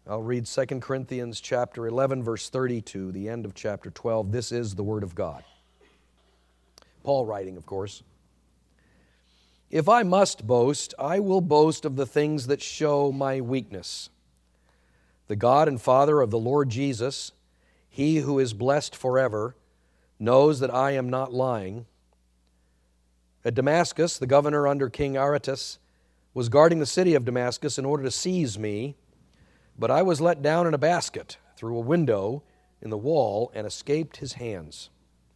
I'll read 2 Corinthians chapter 11, verse 30 to the end of chapter 12. This is the Word of God. Paul writing, of course. If I must boast, I will boast of the things that show my weakness. The God and Father of the Lord Jesus, He who is blessed forever, knows that I am not lying. At Damascus, the governor under King Aretas was guarding the city of Damascus in order to seize me, but I was let down in a basket through a window in the wall and escaped his hands.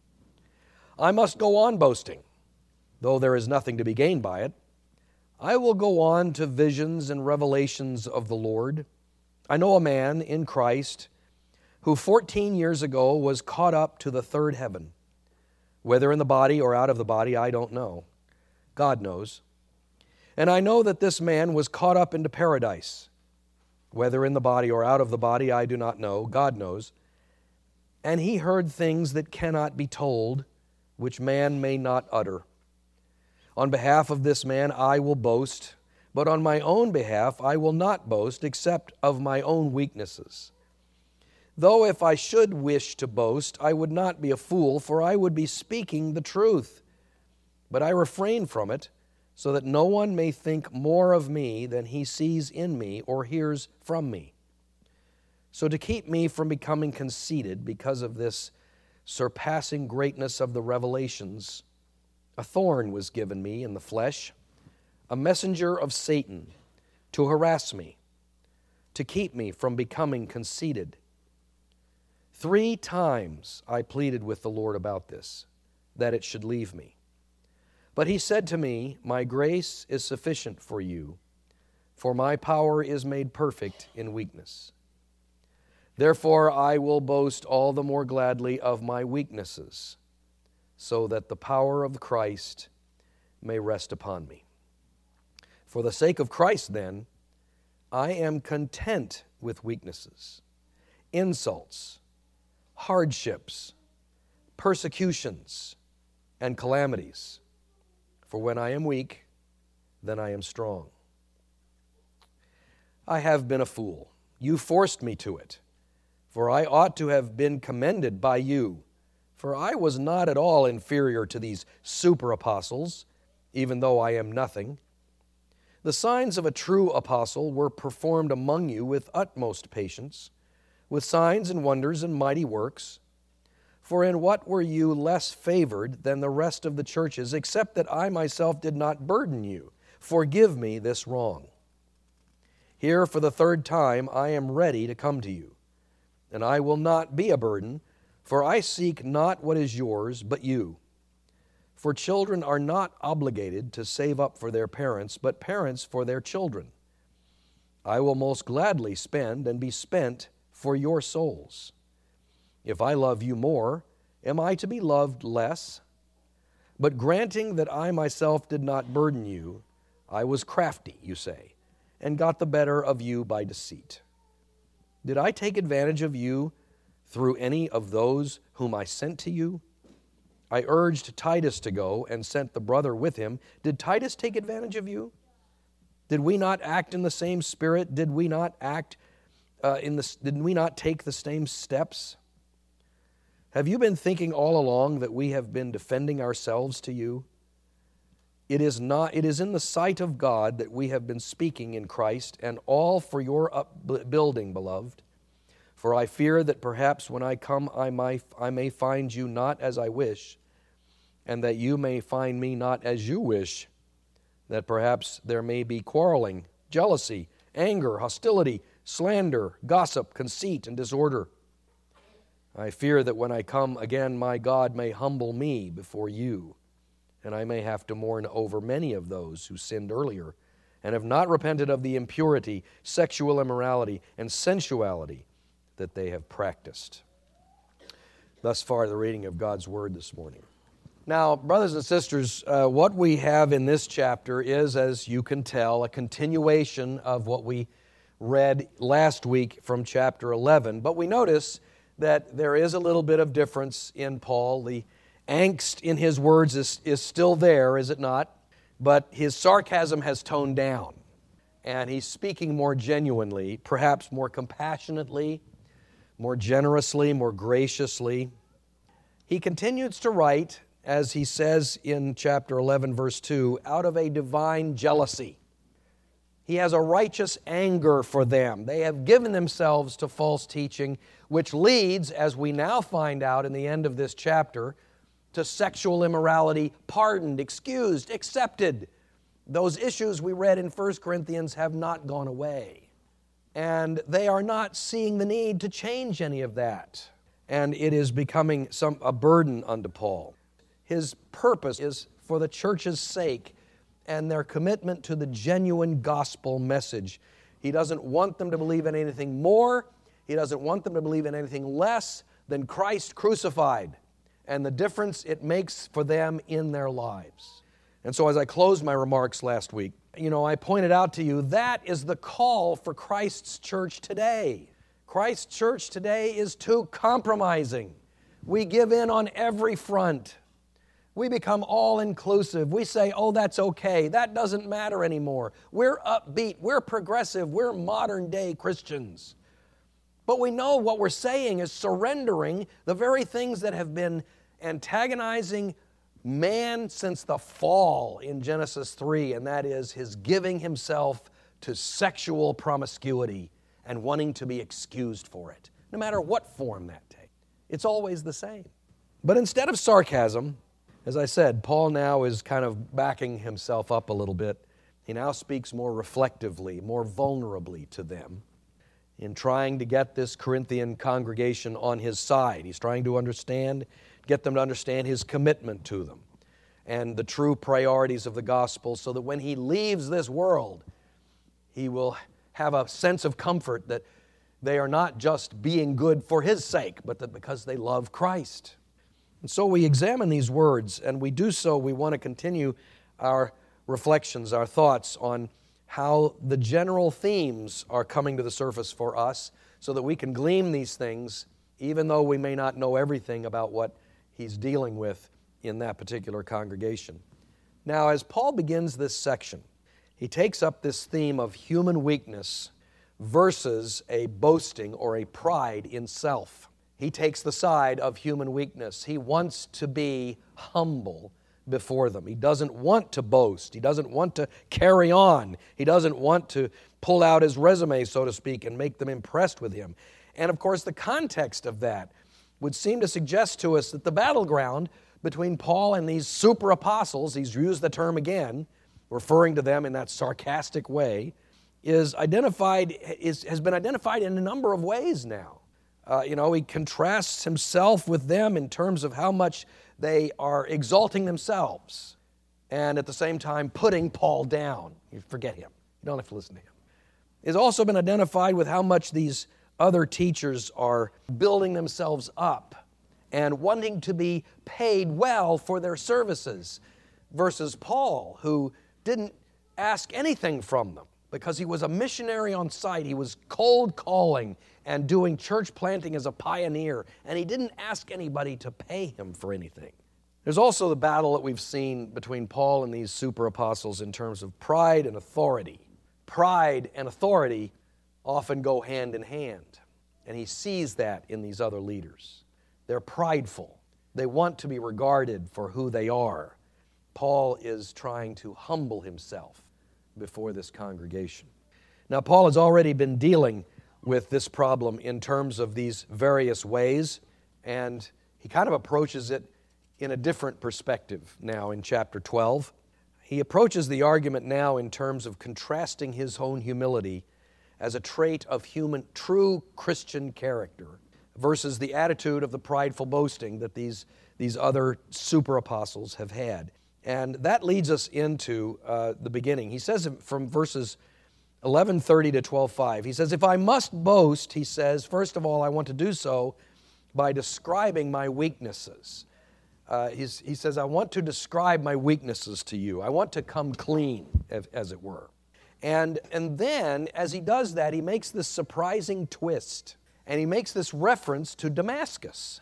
I must go on boasting, though there is nothing to be gained by it. I will go on to visions and revelations of the Lord. I know a man in Christ who 14 years ago was caught up to the third heaven. Whether in the body or out of the body, I don't know. God knows. And I know that this man was caught up into paradise. Whether in the body or out of the body, I do not know. God knows. And he heard things that cannot be told, which man may not utter. On behalf of this man I will boast, but on my own behalf I will not boast except of my own weaknesses. Though if I should wish to boast, I would not be a fool, for I would be speaking the truth. But I refrain from it, so that no one may think more of me than he sees in me or hears from me. So to keep me from becoming conceited because of this surpassing greatness of the revelations, a thorn was given me in the flesh, a messenger of Satan, to harass me, to keep me from becoming conceited. 3 times I pleaded with the Lord about this, that it should leave me. But he said to me, my grace is sufficient for you, for my power is made perfect in weakness. Therefore I will boast all the more gladly of my weaknesses, so that the power of Christ may rest upon me. For the sake of Christ, then, I am content with weaknesses, insults, hardships, persecutions, and calamities. For when I am weak, then I am strong. I have been a fool. You forced me to it. For I ought to have been commended by you. For I was not at all inferior to these super apostles, even though I am nothing. The signs of a true apostle were performed among you with utmost patience, with signs and wonders and mighty works. For in what were you less favored than the rest of the churches, except that I myself did not burden you? Forgive me this wrong. Here for the 3rd time I am ready to come to you, and I will not be a burden, for I seek not what is yours, but you. For children are not obligated to save up for their parents, but parents for their children. I will most gladly spend and be spent for your souls. If I love you more, am I to be loved less? But granting that I myself did not burden you, I was crafty, you say, and got the better of you by deceit. Did I take advantage of you through any of those whom I sent to you? I urged Titus to go and sent the brother with him. Did Titus take advantage of you? Did we not act in the same spirit? Did we not did we not take the same steps? Have you been thinking all along that we have been defending ourselves to you? It is in the sight of God that we have been speaking in Christ, and all for your upbuilding, beloved. For I fear that perhaps when I come I may find you not as I wish, and that you may find me not as you wish, that perhaps there may be quarreling, jealousy, anger, hostility, slander, gossip, conceit, and disorder. I fear that when I come again, my God may humble me before you, and I may have to mourn over many of those who sinned earlier and have not repented of the impurity, sexual immorality, and sensuality that they have practiced. Thus far, the reading of God's Word this morning. Now, brothers and sisters, what we have in this chapter is, as you can tell, a continuation of what we read last week from chapter 11. But we notice that there is a little bit of difference in Paul. The angst in his words is still there, is it not? But his sarcasm has toned down. and he's speaking more genuinely, perhaps more compassionately, more generously, more graciously. He continues to write, as he says in chapter 11, verse 2, out of a divine jealousy. He has a righteous anger for them. They have given themselves to false teaching, which leads, as we now find out in the end of this chapter, to sexual immorality, pardoned, excused, accepted. Those issues we read in 1 Corinthians have not gone away. And they are not seeing the need to change any of that. And it is becoming a burden unto Paul. His purpose is for the church's sake and their commitment to the genuine gospel message. He doesn't want them to believe in anything more. He doesn't want them to believe in anything less than Christ crucified and the difference it makes for them in their lives. And so as I closed my remarks last week, I pointed out to you that is the call for Christ's church today. Christ's church today is too compromising. We give in on every front. We become all-inclusive. We say, oh, that's okay. That doesn't matter anymore. We're upbeat. We're progressive. We're modern-day Christians. But we know what we're saying is surrendering the very things that have been antagonizing man since the fall in Genesis 3, and that is his giving himself to sexual promiscuity and wanting to be excused for it, no matter what form that takes. It's always the same. But instead of sarcasm, as I said, Paul now is kind of backing himself up a little bit. He now speaks more reflectively, more vulnerably to them in trying to get this Corinthian congregation on his side. He's trying to get them to understand his commitment to them and the true priorities of the gospel so that when he leaves this world, he will have a sense of comfort that they are not just being good for his sake, but that because they love Christ. And so we examine these words, and we do so, we want to continue our reflections, our thoughts on how the general themes are coming to the surface for us so that we can glean these things, even though we may not know everything about what he's dealing with in that particular congregation. Now, as Paul begins this section, he takes up this theme of human weakness versus a boasting or a pride in self. He takes the side of human weakness. He wants to be humble before them. He doesn't want to boast. He doesn't want to carry on. He doesn't want to pull out his resume, so to speak, and make them impressed with him. And of course, the context of that would seem to suggest to us that the battleground between Paul and these super apostles, he's used the term again, referring to them in that sarcastic way, has been identified in a number of ways now. He contrasts himself with them in terms of how much they are exalting themselves and at the same time putting Paul down. You forget him. You don't have to listen to him. It's also been identified with how much these other teachers are building themselves up and wanting to be paid well for their services versus Paul, who didn't ask anything from them because he was a missionary on site. He was cold calling and doing church planting as a pioneer, and he didn't ask anybody to pay him for anything. There's also the battle that we've seen between Paul and these super apostles in terms of pride and authority. Pride and authority often go hand in hand, and he sees that in these other leaders. They're prideful. They want to be regarded for who they are. Paul is trying to humble himself before this congregation. Now, Paul has already been dealing with this problem in terms of these various ways, and he kind of approaches it in a different perspective now in chapter 12. He approaches the argument now in terms of contrasting his own humility as a trait of true Christian character versus the attitude of the prideful boasting that these other super apostles have had. And that leads us into the beginning. He says from verses 11:30 to 12:5, he says, if I must boast, he says, first of all, I want to do so by describing my weaknesses. He says, I want to describe my weaknesses to you. I want to come clean, as it were. And then, as he does that, he makes this surprising twist, and he makes this reference to Damascus.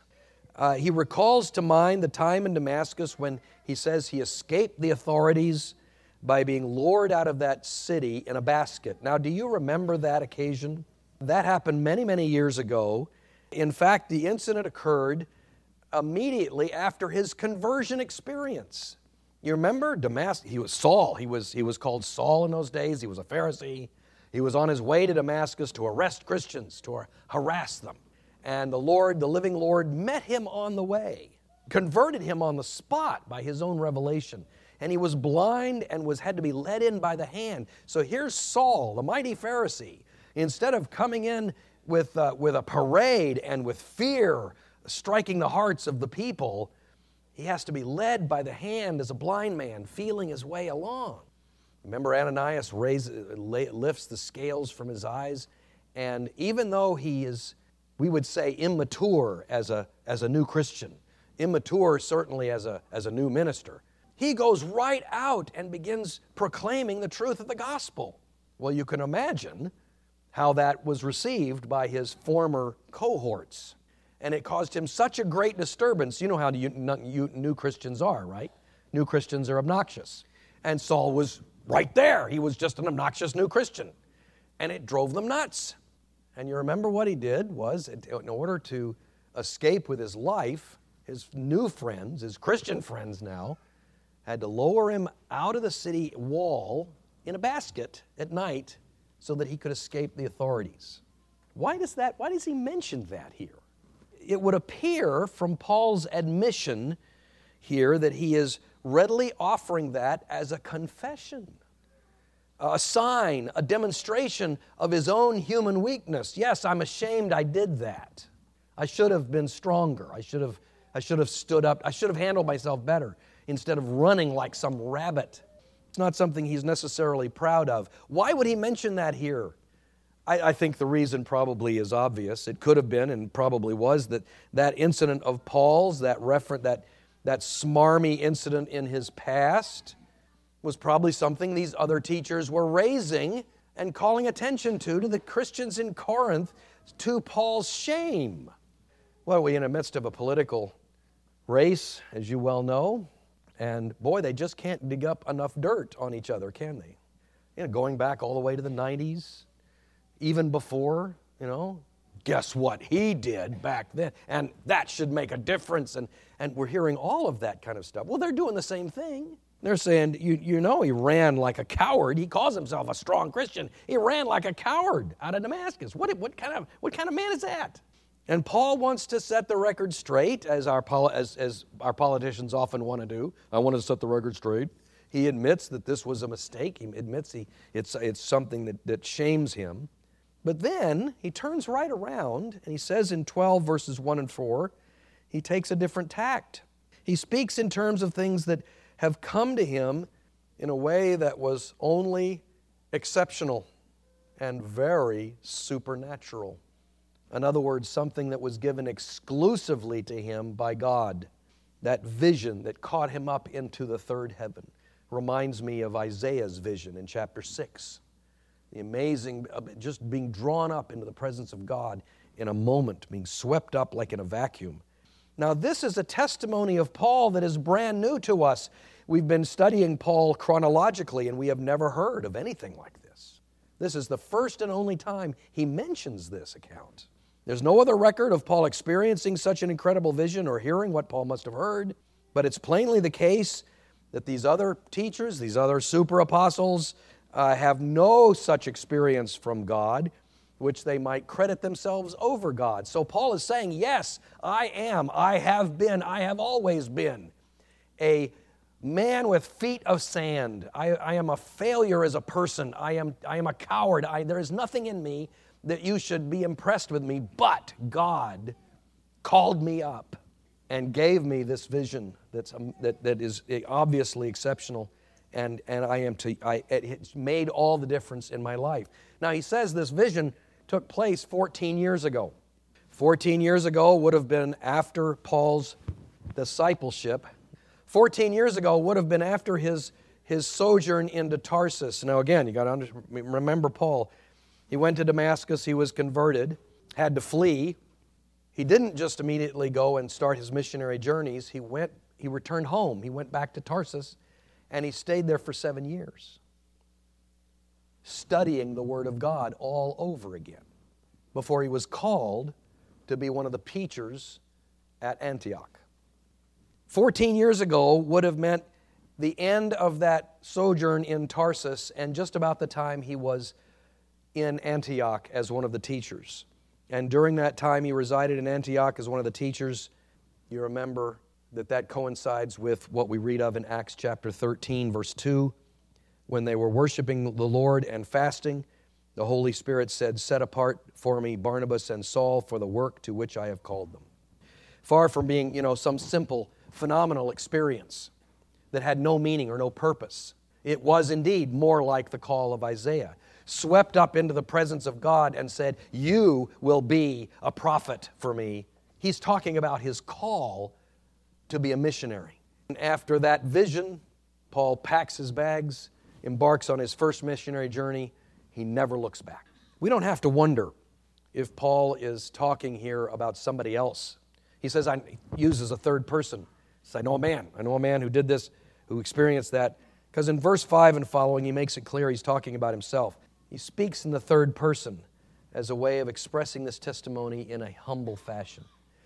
He recalls to mind the time in Damascus when he says he escaped the authorities, by being lured out of that city in a basket. Now, do you remember that occasion? That happened many, many years ago. In fact, the incident occurred immediately after his conversion experience. You remember Damascus? He was Saul. He was called Saul in those days. He was a Pharisee. He was on his way to Damascus to arrest Christians, to harass them. And the Lord, the living Lord, met him on the way, converted him on the spot by his own revelation. And he was blind and had to be led in by the hand. So here's Saul, the mighty Pharisee. Instead of coming in with a parade and with fear striking the hearts of the people, he has to be led by the hand as a blind man, feeling his way along. Remember, Ananias lifts the scales from his eyes, and even though he is, we would say, immature as a new Christian, immature certainly as a new minister, he goes right out and begins proclaiming the truth of the gospel. Well, you can imagine how that was received by his former cohorts. And it caused him such a great disturbance. You know how new Christians are, right? New Christians are obnoxious. And Saul was right there. He was just an obnoxious new Christian. And it drove them nuts. And you remember what he did was, in order to escape with his life, his new friends, his Christian friends now, had to lower him out of the city wall in a basket at night so that he could escape the authorities. Why does he mention that here? It would appear from Paul's admission here that he is readily offering that as a confession, a sign, a demonstration of his own human weakness. Yes, I'm ashamed I did that. I should have been stronger. I should have stood up. I should have handled myself better instead of running like some rabbit. It's not something he's necessarily proud of. Why would he mention that here? I think the reason probably is obvious. It could have been and probably was that incident of Paul's, that smarmy incident in his past, was probably something these other teachers were raising and calling attention to the Christians in Corinth, to Paul's shame. Well, are we in the midst of a political race, as you well know? And boy, they just can't dig up enough dirt on each other, can they? You know, going back all the way to the 90s, even before, guess what he did back then? And that should make a difference. And we're hearing all of that kind of stuff. Well, they're doing the same thing. They're saying, he ran like a coward. He calls himself a strong Christian. He ran like a coward out of Damascus. What kind of man is that? And Paul wants to set the record straight, as our politicians often want to do. I want to set the record straight. He admits that this was a mistake. He admits it's something that shames him. But then he turns right around and he says in 12 verses 1 and 4, he takes a different tact. He speaks in terms of things that have come to him in a way that was only exceptional and very supernatural. In other words, something that was given exclusively to him by God. That vision that caught him up into the third heaven reminds me of Isaiah's vision in chapter 6. The amazing, just being drawn up into the presence of God in a moment, being swept up like in a vacuum. Now, this is a testimony of Paul that is brand new to us. We've been studying Paul chronologically, and we have never heard of anything like this. This is the first and only time he mentions this account. There's no other record of Paul experiencing such an incredible vision or hearing what Paul must have heard, but it's plainly the case that these other teachers, these other super apostles, have no such experience from God, which they might credit themselves over God. So Paul is saying, yes, I have always been a man with feet of sand. I am a failure as a person. I am a coward. There is nothing in me that you should be impressed with me, but God called me up and gave me this vision that is obviously exceptional. And it's made all the difference in my life. Now, he says this vision took place 14 years ago. 14 years ago would have been after Paul's discipleship. 14 years ago would have been after his sojourn into Tarsus. Now, again, you got to remember Paul. He went to Damascus. He was converted, had to flee. He didn't just immediately go and start his missionary journeys. He returned home. He went back to Tarsus. And he stayed there for 7 years, studying the Word of God all over again, before he was called to be one of the teachers at Antioch. 14 years ago would have meant the end of that sojourn in Tarsus and just about the time he was in Antioch as one of the teachers. And during that time he resided in Antioch as one of the teachers. You remember that coincides with what we read of in Acts chapter 13, verse 2. When they were worshiping the Lord and fasting, the Holy Spirit said, "Set apart for me Barnabas and Saul for the work to which I have called them." Far from being, some simple, phenomenal experience that had no meaning or no purpose. It was indeed more like the call of Isaiah, swept up into the presence of God and said, "You will be a prophet for me." He's talking about his call to be a missionary. And after that vision, Paul packs his bags, embarks on his first missionary journey. He never looks back. We don't have to wonder if Paul is talking here about somebody else. He says, he uses a third person. He says, I know a man who did this, who experienced that. Because in verse 5 and following, he makes it clear he's talking about himself. He speaks in the third person as a way of expressing this testimony in a humble fashion.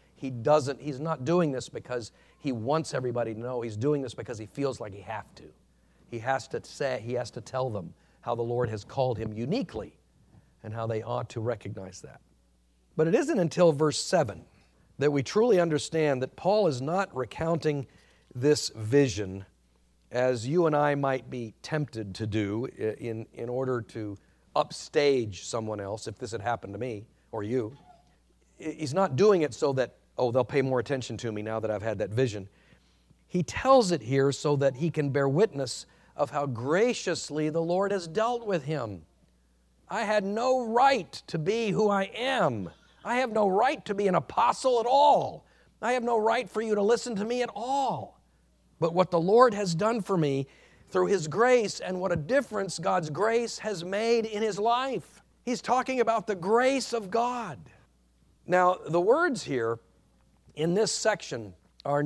He's not doing this because he wants everybody to know. He's doing this because he feels like he has to. He has to tell them how the Lord has called him uniquely and how they ought to recognize that. But it isn't until verse 7 that we truly understand that Paul is not recounting this vision as you and I might be tempted to do in order to upstage someone else if this had happened to me or you. He's not doing it so that, they'll pay more attention to me now that I've had that vision. He tells it here so that he can bear witness of how graciously the Lord has dealt with him. I had no right to be who I am. I have no right to be an apostle at all. I have no right for you to listen to me at all. But what the Lord has done for me through His grace, and what a difference God's grace has made in his life. He's talking about the grace of God. Now, the words here in this section are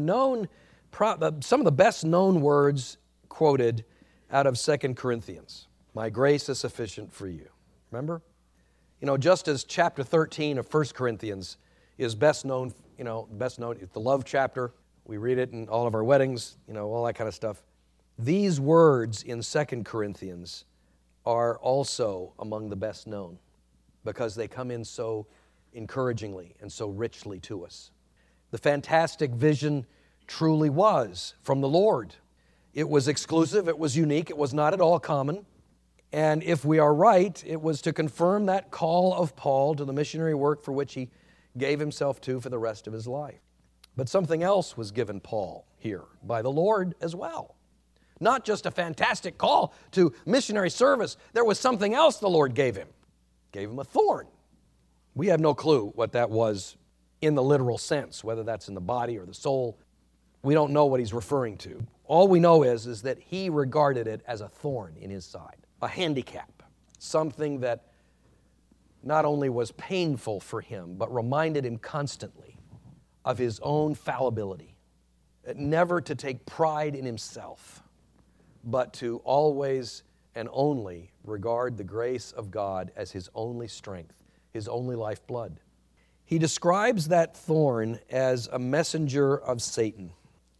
some of the best known words quoted out of 2 Corinthians. My grace is sufficient for you. Remember? Just as chapter 13 of 1 Corinthians is best known, it's the love chapter. We read it in all of our weddings, all that kind of stuff. These words in 2 Corinthians are also among the best known because they come in so encouragingly and so richly to us. The fantastic vision truly was from the Lord. It was exclusive, it was unique, it was not at all common. And if we are right, it was to confirm that call of Paul to the missionary work for which he gave himself to for the rest of his life. But something else was given Paul here by the Lord as well. Not just a fantastic call to missionary service. There was something else the Lord gave him. Gave him a thorn. We have no clue what that was in the literal sense, whether that's in the body or the soul. We don't know what he's referring to. All we know is that he regarded it as a thorn in his side, a handicap, something that not only was painful for him, but reminded him constantly of his own fallibility, never to take pride in himself, but to always and only regard the grace of God as his only strength, his only lifeblood. He describes that thorn as a messenger of Satan.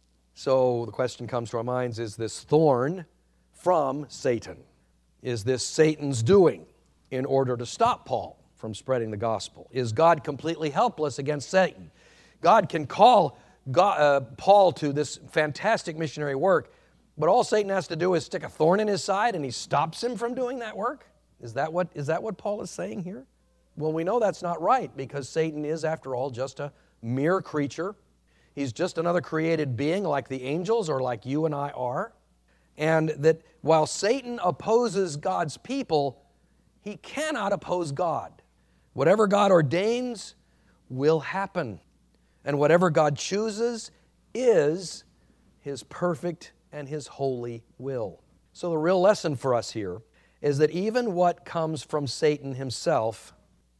So the question comes to our minds, is this thorn from Satan? Is this Satan's doing in order to stop Paul from spreading the gospel? Is God completely helpless against Satan? God can call Paul to this fantastic missionary work, but all Satan has to do is stick a thorn in his side and he stops him from doing that work? Is that what Paul is saying here? Well, we know that's not right because Satan is, after all, just a mere creature. He's just another created being like the angels or like you and I are. And that while Satan opposes God's people, he cannot oppose God. Whatever God ordains will happen. And whatever God chooses is His perfect and His holy will. So the real lesson for us here is that even what comes from Satan himself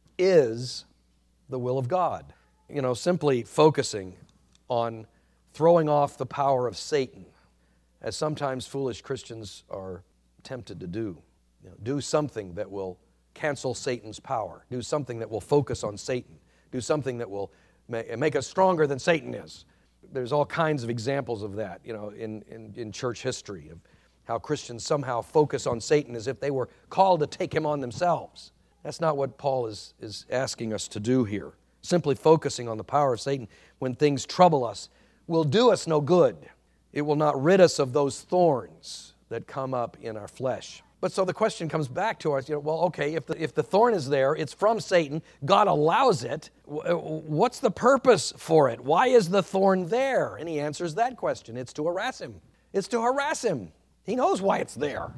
is the will of God. Simply focusing on throwing off the power of Satan as sometimes foolish Christians are tempted to do. Do something that will cancel Satan's power. Do something that will focus on Satan. Do something that will make us stronger than Satan is. There's all kinds of examples of that, in church history, of how Christians somehow focus on Satan as if they were called to take him on themselves. That's not what Paul is asking us to do here. Simply focusing on the power of Satan when things trouble us will do us no good. It will not rid us of those thorns that come up in our flesh. But so the question comes back to us, okay, if the thorn is there, it's from Satan, God allows it, what's the purpose for it? Why is the thorn there? And he answers that question. It's to harass him. It's to harass him. He knows why it's there.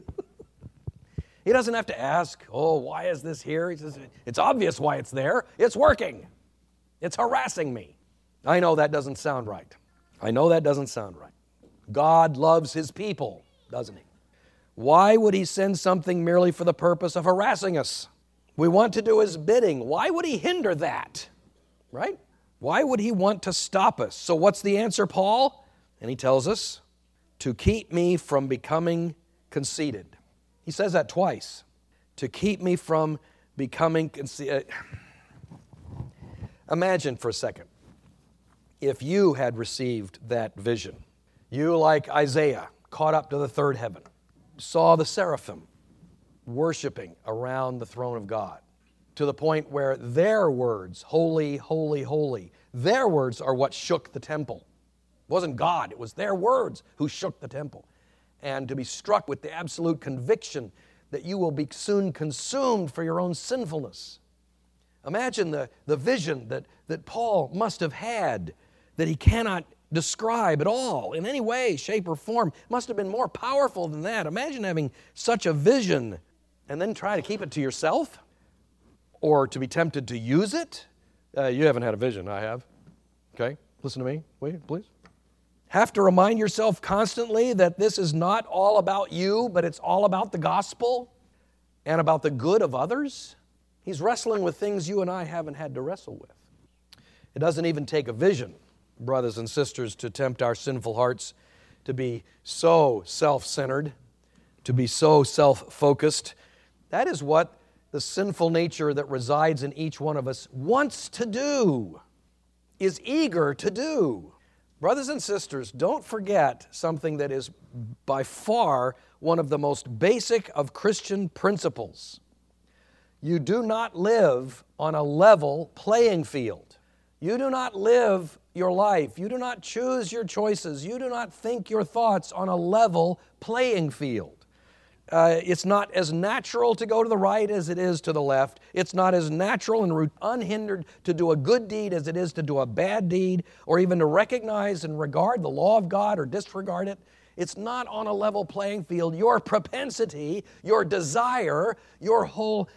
He doesn't have to ask, why is this here? He says, it's obvious why it's there. It's working. It's harassing me. I know that doesn't sound right. God loves his people, doesn't he? Why would he send something merely for the purpose of harassing us? We want to do his bidding. Why would he hinder that? Right? Why would he want to stop us? So what's the answer, Paul? And he tells us, to keep me from becoming conceited. He says that twice. To keep me from becoming conceited. Imagine for a second, if you had received that vision, you, like Isaiah, caught up to the third heaven, saw the seraphim worshiping around the throne of God, to the point where their words, holy, holy, holy, their words are what shook the temple. It wasn't God, it was their words who shook the temple. And to be struck with the absolute conviction that you will be soon consumed for your own sinfulness. Imagine the vision that Paul must have had, that he cannot describe at all in any way, shape, or form. It must have been more powerful than that. Imagine having such a vision and then try to keep it to yourself, or to be tempted to use it. You haven't had a vision, I have. Okay, listen to me, will you, please? Have to remind yourself constantly that this is not all about you, but it's all about the gospel and about the good of others. He's wrestling with things you and I haven't had to wrestle with. It doesn't even take a vision, brothers and sisters, to tempt our sinful hearts to be so self-centered, to be so self-focused. That is what the sinful nature that resides in each one of us wants to do, is eager to do. Brothers and sisters, don't forget something that is by far one of the most basic of Christian principles. You do not live on a level playing field. You do not live your life. You do not choose your choices. You do not think your thoughts on a level playing field. It's not as natural to go to the right as it is to the left. It's not as natural and unhindered to do a good deed as it is to do a bad deed, or even to recognize and regard the law of God or disregard it. It's not on a level playing field. Your propensity, your desire, your whole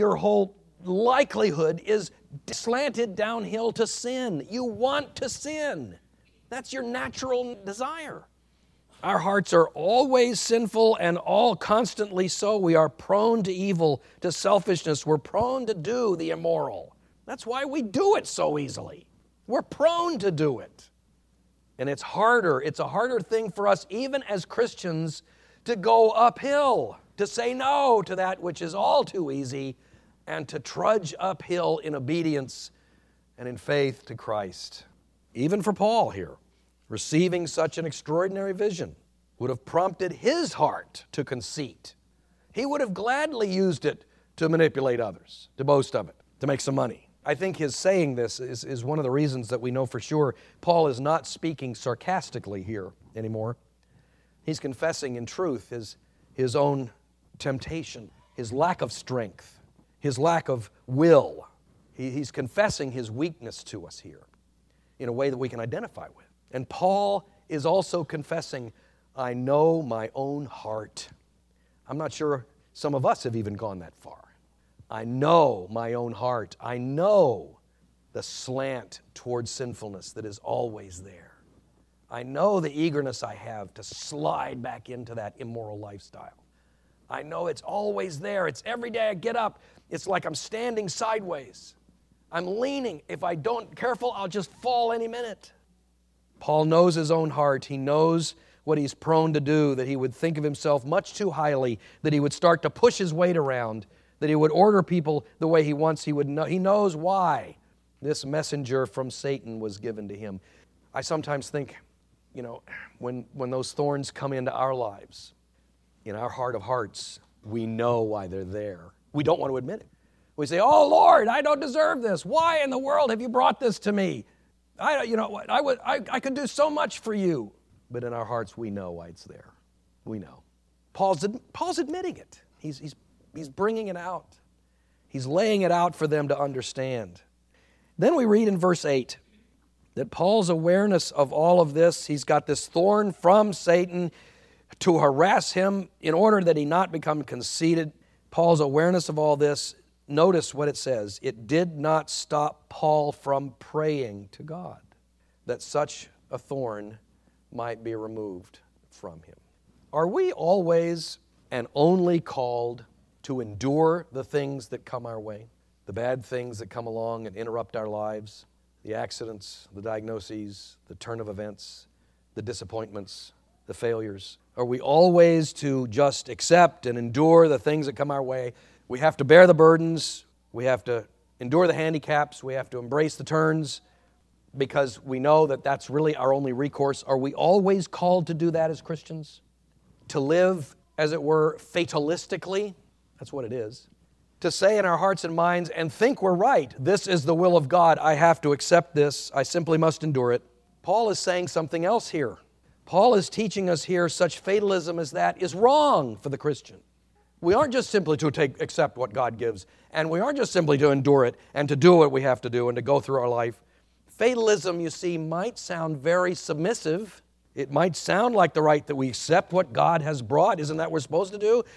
likelihood is slanted downhill to sin. You want to sin. That's your natural desire. Our hearts are always sinful and all constantly so. We are prone to evil, to selfishness. We're prone to do the immoral. That's why we do it so easily. We're prone to do it. And it's harder. It's a harder thing for us, even as Christians, to go uphill, to say no to that which is all too easy, and to trudge uphill in obedience and in faith to Christ. Even for Paul here, receiving such an extraordinary vision would have prompted his heart to conceit. He would have gladly used it to manipulate others, to boast of it, to make some money. I think his saying this is one of the reasons that we know for sure Paul is not speaking sarcastically here anymore. He's confessing in truth his own temptation, his lack of strength, his lack of will. He's confessing his weakness to us here in a way that we can identify with. And Paul is also confessing, I know my own heart. I'm not sure some of us have even gone that far. I know my own heart. I know the slant towards sinfulness that is always there. I know the eagerness I have to slide back into that immoral lifestyle. I know it's always there. It's every day I get up. It's like I'm standing sideways. I'm leaning. If I don't careful, I'll just fall any minute. Paul knows his own heart. He knows what he's prone to do, that he would think of himself much too highly, that he would start to push his weight around, that he would order people the way he wants. He knows why this messenger from Satan was given to him. I sometimes think, when those thorns come into our lives, in our heart of hearts, we know why they're there. We don't want to admit it. We say, "Oh Lord, I don't deserve this. Why in the world have you brought this to me? I could do so much for you." But in our hearts, we know why it's there. We know. Paul's admitting it. He's bringing it out. He's laying it out for them to understand. Then we read in verse 8 that Paul's awareness of all of this, he's got this thorn from Satan to harass him in order that he not become conceited. Paul's awareness of all this, notice what it says. It did not stop Paul from praying to God that such a thorn might be removed from him. Are we always and only called to endure the things that come our way? The bad things that come along and interrupt our lives? The accidents, the diagnoses, the turn of events, the disappointments, the failures? Are we always to just accept and endure the things that come our way? We have to bear the burdens. We have to endure the handicaps. We have to embrace the turns because we know that that's really our only recourse. Are we always called to do that as Christians? To live, as it were, fatalistically? That's what it is. To say in our hearts and minds and think we're right. This is the will of God. I have to accept this. I simply must endure it. Paul is saying something else here. Paul is teaching us here such fatalism as that is wrong for the Christian. We aren't just simply to accept what God gives, and we aren't just simply to endure it and to do what we have to do and to go through our life. Fatalism, you see, might sound very submissive. It might sound like the right that we accept what God has brought. Isn't that what we're supposed to do?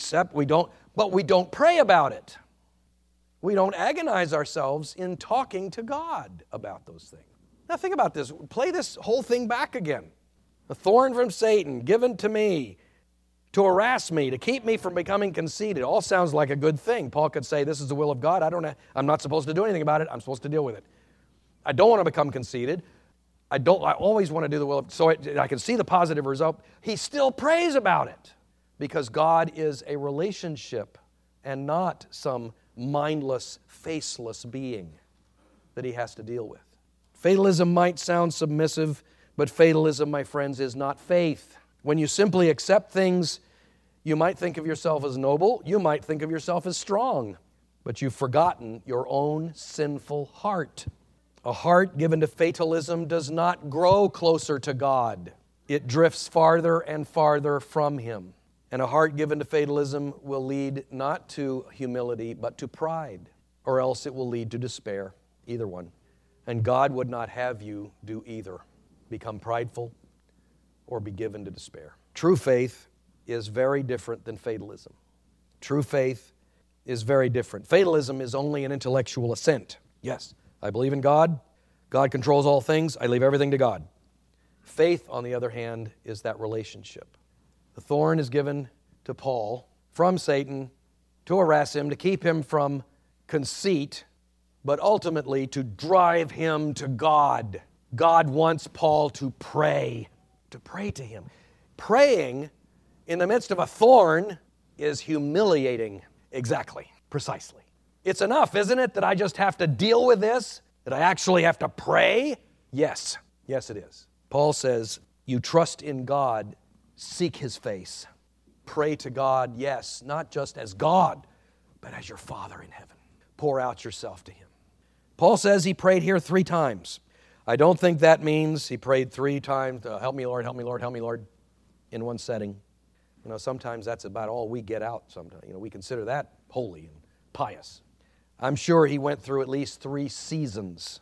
But we don't pray about it. We don't agonize ourselves in talking to God about those things. Now think about this. Play this whole thing back again. A thorn from Satan given to me to harass me, to keep me from becoming conceited. All sounds like a good thing. Paul could say, this is the will of God. I'm not supposed to do anything about it. I'm supposed to deal with it. I don't want to become conceited. I always want to do the will of, so I can see the positive result. He still prays about it because God is a relationship and not some mindless, faceless being that he has to deal with. Fatalism might sound submissive, but fatalism, my friends, is not faith. When you simply accept things, you might think of yourself as noble, you might think of yourself as strong, but you've forgotten your own sinful heart. A heart given to fatalism does not grow closer to God. It drifts farther and farther from Him. And a heart given to fatalism will lead not to humility, but to pride, or else it will lead to despair, either one. And God would not have you do either, become prideful or be given to despair. True faith is very different than fatalism. True faith is very different. Fatalism is only an intellectual assent. Yes, I believe in God. God controls all things. I leave everything to God. Faith, on the other hand, is that relationship. The thorn is given to Paul from Satan to harass him, to keep him from conceit, but ultimately to drive him to God. God wants Paul to pray to him. Praying in the midst of a thorn is humiliating. Exactly, precisely. It's enough, isn't it, that I just have to deal with this? That I actually have to pray? Yes, it is. Paul says, you trust in God, seek His face. Pray to God, yes, not just as God, but as your Father in heaven. Pour out yourself to Him. Paul says he prayed here 3 times. I don't think that means he prayed 3 times, help me, Lord, help me, Lord, help me, Lord, in one setting. Sometimes that's about all we get out sometimes. We consider that holy and pious. I'm sure he went through at least 3 seasons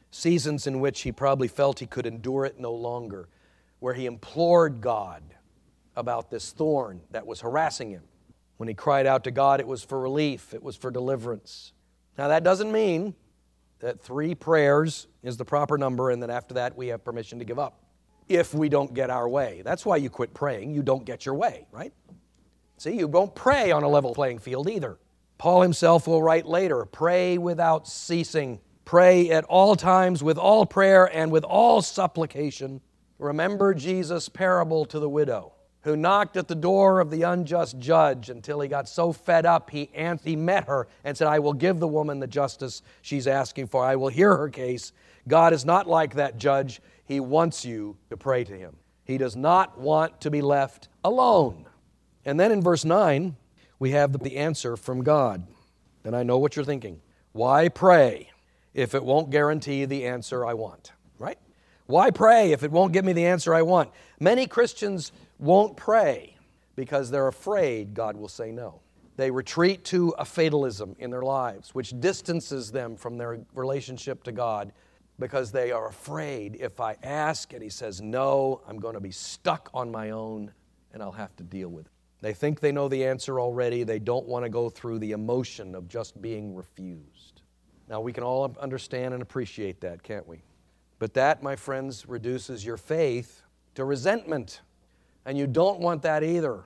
in which he probably felt he could endure it no longer, where he implored God about this thorn that was harassing him. When he cried out to God, it was for relief, it was for deliverance. Now that doesn't mean that 3 prayers is the proper number and that after that we have permission to give up if we don't get our way. That's why you quit praying. You don't get your way, right? See, you don't pray on a level playing field either. Paul himself will write later, pray without ceasing. Pray at all times with all prayer and with all supplication. Remember Jesus' parable to the widow, who knocked at the door of the unjust judge until he got so fed up, he met her and said, I will give the woman the justice she's asking for. I will hear her case. God is not like that judge. He wants you to pray to Him. He does not want to be left alone. And then in verse 9, we have the answer from God. And I know what you're thinking. Why pray if it won't guarantee the answer I want? Right? Why pray if it won't give me the answer I want? Many Christians won't pray because they're afraid God will say no. They retreat to a fatalism in their lives, which distances them from their relationship to God because they are afraid if I ask and He says no, I'm going to be stuck on my own and I'll have to deal with it. They think they know the answer already. They don't want to go through the emotion of just being refused. Now, we can all understand and appreciate that, can't we? But that, my friends, reduces your faith to resentment. And you don't want that either.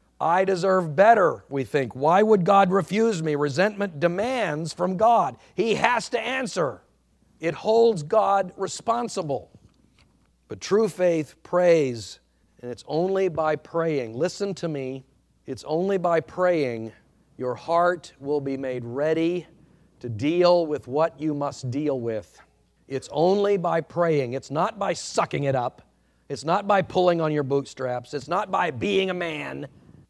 I deserve better, we think. Why would God refuse me? Resentment demands from God. He has to answer. It holds God responsible. But true faith prays, and it's only by praying. Listen to me. It's only by praying your heart will be made ready to deal with what you must deal with. It's only by praying. It's not by sucking it up. It's not by pulling on your bootstraps. It's not by being a man.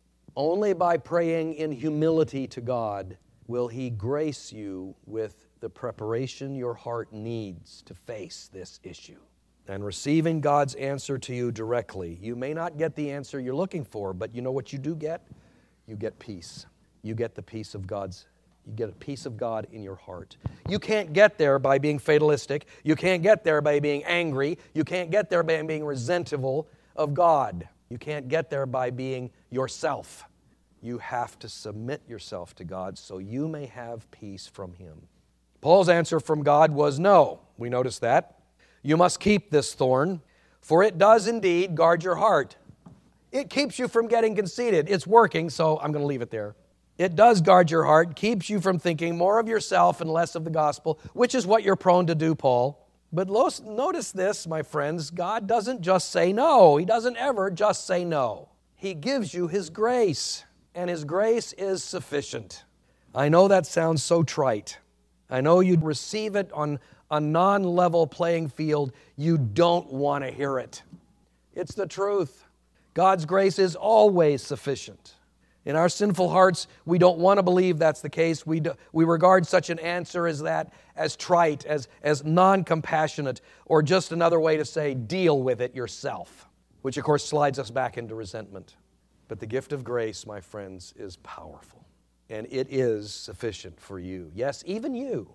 Only by praying in humility to God will He grace you with the preparation your heart needs to face this issue. And receiving God's answer to you directly, you may not get the answer you're looking for, but you know what you do get? You get peace. You get the peace of God's. You get a peace of God in your heart. You can't get there by being fatalistic. You can't get there by being angry. You can't get there by being resentful of God. You can't get there by being yourself. You have to submit yourself to God so you may have peace from Him. Paul's answer from God was no. We notice that. You must keep this thorn, for it does indeed guard your heart. It keeps you from getting conceited. It's working, so I'm going to leave it there. It does guard your heart, keeps you from thinking more of yourself and less of the gospel, which is what you're prone to do, Paul. But notice this, my friends, God doesn't just say no. He doesn't ever just say no. He gives you His grace, and His grace is sufficient. I know that sounds so trite. I know you'd receive it on a non-level playing field. You don't want to hear it. It's the truth. God's grace is always sufficient. In our sinful hearts, we don't want to believe that's the case. We regard such an answer as that as trite, as non-compassionate, or just another way to say, deal with it yourself, which of course slides us back into resentment. But the gift of grace, my friends, is powerful, and it is sufficient for you. Yes, even you.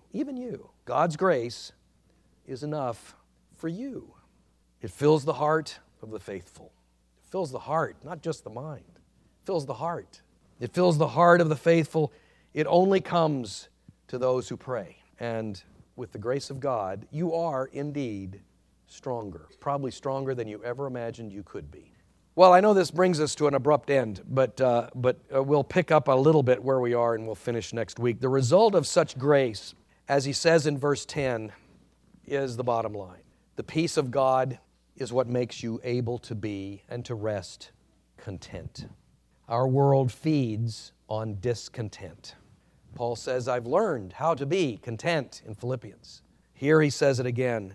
God's grace is enough for you. It fills the heart of the faithful. It fills the heart, not just the mind. Fills the heart. It fills the heart of the faithful. It only comes to those who pray. And with the grace of God, you are indeed stronger, probably stronger than you ever imagined you could be. Well, I know this brings us to an abrupt end, but we'll pick up a little bit where we are and we'll finish next week. The result of such grace, as he says in verse 10, is the bottom line. The peace of God is what makes you able to be and to rest content. Our world feeds on discontent. Paul says, I've learned how to be content in Philippians. Here he says it again.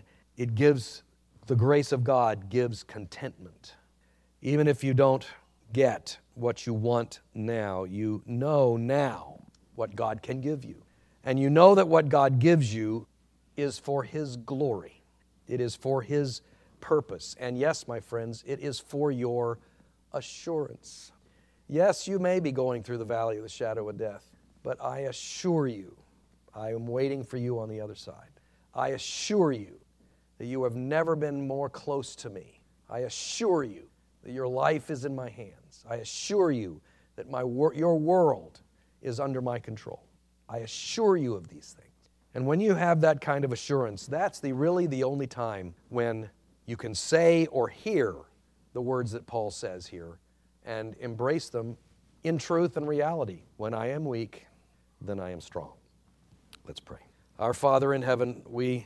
The grace of God gives contentment. Even if you don't get what you want now, you know now what God can give you. And you know that what God gives you is for His glory. It is for His purpose. And yes, my friends, it is for your assurance. Yes, you may be going through the valley of the shadow of death, but I assure you, I am waiting for you on the other side. I assure you that you have never been more close to me. I assure you that your life is in my hands. I assure you that your world is under my control. I assure you of these things. And when you have that kind of assurance, that's really the only time when you can say or hear the words that Paul says here and embrace them in truth and reality. When I am weak, then I am strong. Let's pray. Our Father in heaven, we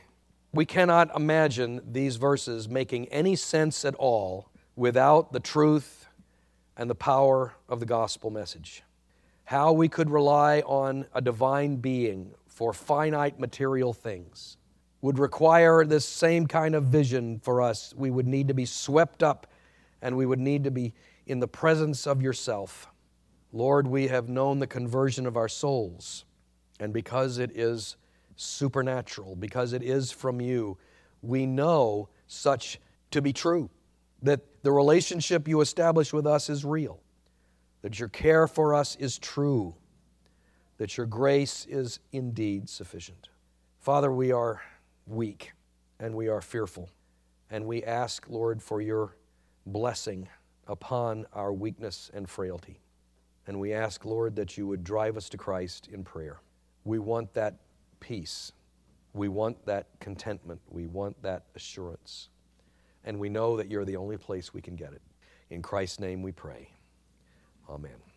We cannot imagine these verses making any sense at all without the truth and the power of the gospel message. How we could rely on a divine being for finite material things would require this same kind of vision for us. We would need to be swept up, and we would need to be in the presence of yourself. Lord, we have known the conversion of our souls, and because it is supernatural, because it is from you, we know such to be true, that the relationship you establish with us is real, that your care for us is true, that your grace is indeed sufficient. Father, we are weak and we are fearful, and we ask, Lord, for your blessing upon our weakness and frailty. And we ask, Lord, that you would drive us to Christ in prayer. We want that peace. We want that contentment. We want that assurance. And we know that you're the only place we can get it. In Christ's name we pray. Amen.